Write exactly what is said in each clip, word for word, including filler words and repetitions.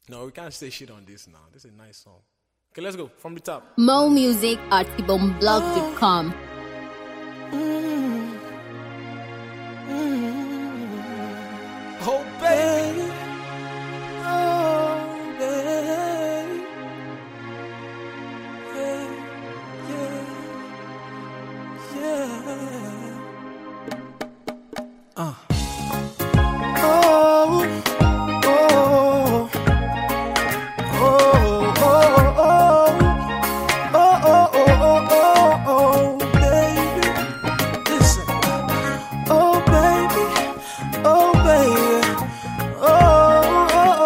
No, we can't say shit on this now. This is a nice song. Okay, let's go from the top. Mo Music at ibomblog dot com. Oh, baby. Oh, baby. Hey, yeah, yeah. Uh. Oh, oh, oh, oh, oh, oh, oh, oh, oh, baby. Listen. Oh, baby. Oh, baby. Oh, oh,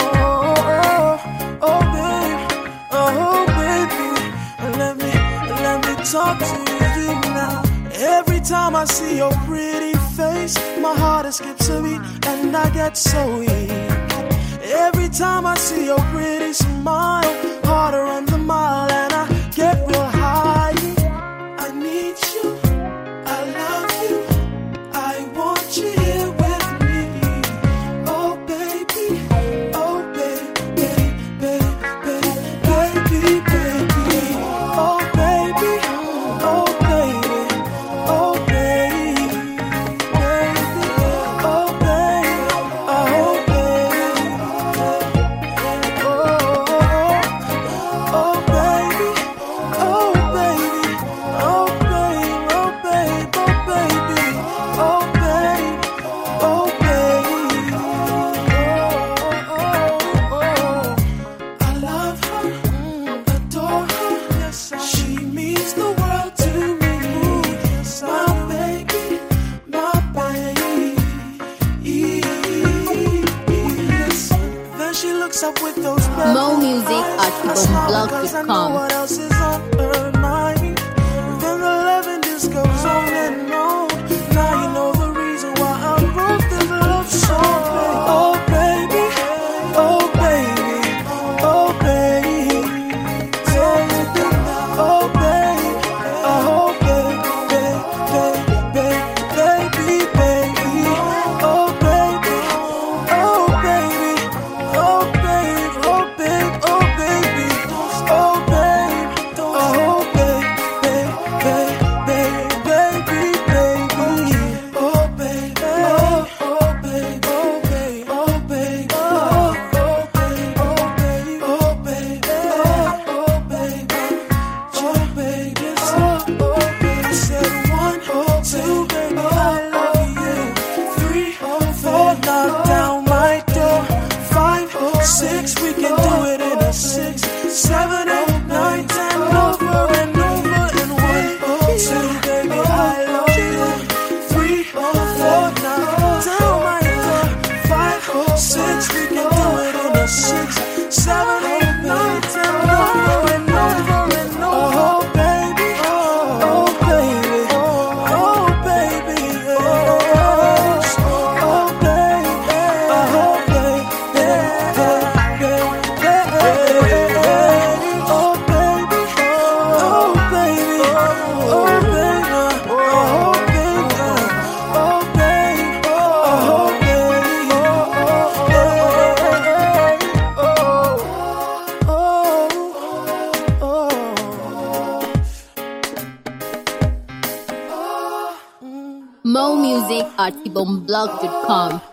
oh, oh, baby. Oh, baby. Let me, let me talk to you now. Every time I see your pretty face, my heart skips a beat and I get so weak. Every time I see your pretty smile, harder on the mile and I get real high. I need you, I love you, I want you here with me. Oh baby, oh baby, baby, baby, baby, baby. Oh baby, oh baby, oh baby, baby, oh baby, oh baby, oh, oh baby, oh baby, oh baby, oh baby, oh baby, oh baby, oh baby, oh, oh, I love her, adore her, she means the world to me, my baby, my baby. Then she looks up with those Mo Music at ibomblog dot I know com. what else is on her mind. Then the loving just goes on and on. Now you know the reason why I wrote this love song. Oh baby, oh baby, oh baby, oh baby, oh baby, baby, baby, baby, oh baby, oh baby, oh baby, oh baby, oh baby, oh baby, oh baby, baby, baby, baby, oh baby, oh baby, oh baby, oh baby, oh baby, oh baby, oh baby, oh baby, oh baby. I said one, two, baby, I love you. Three, four, knock down my door. Five, six, we can do it in a six. Seven, eight, nine, ten, over and over and one, two, baby, I love you. Three, four, knock down my door. Five, six, we can do it in a six. Seven, eight, nine, ten, over and over and over. Oh baby, oh baby, oh baby, yes. Oh baby, oh baby, oh baby, oh baby, oh baby, oh baby, oh baby, oh baby. Mo Music at ibomblog dot com.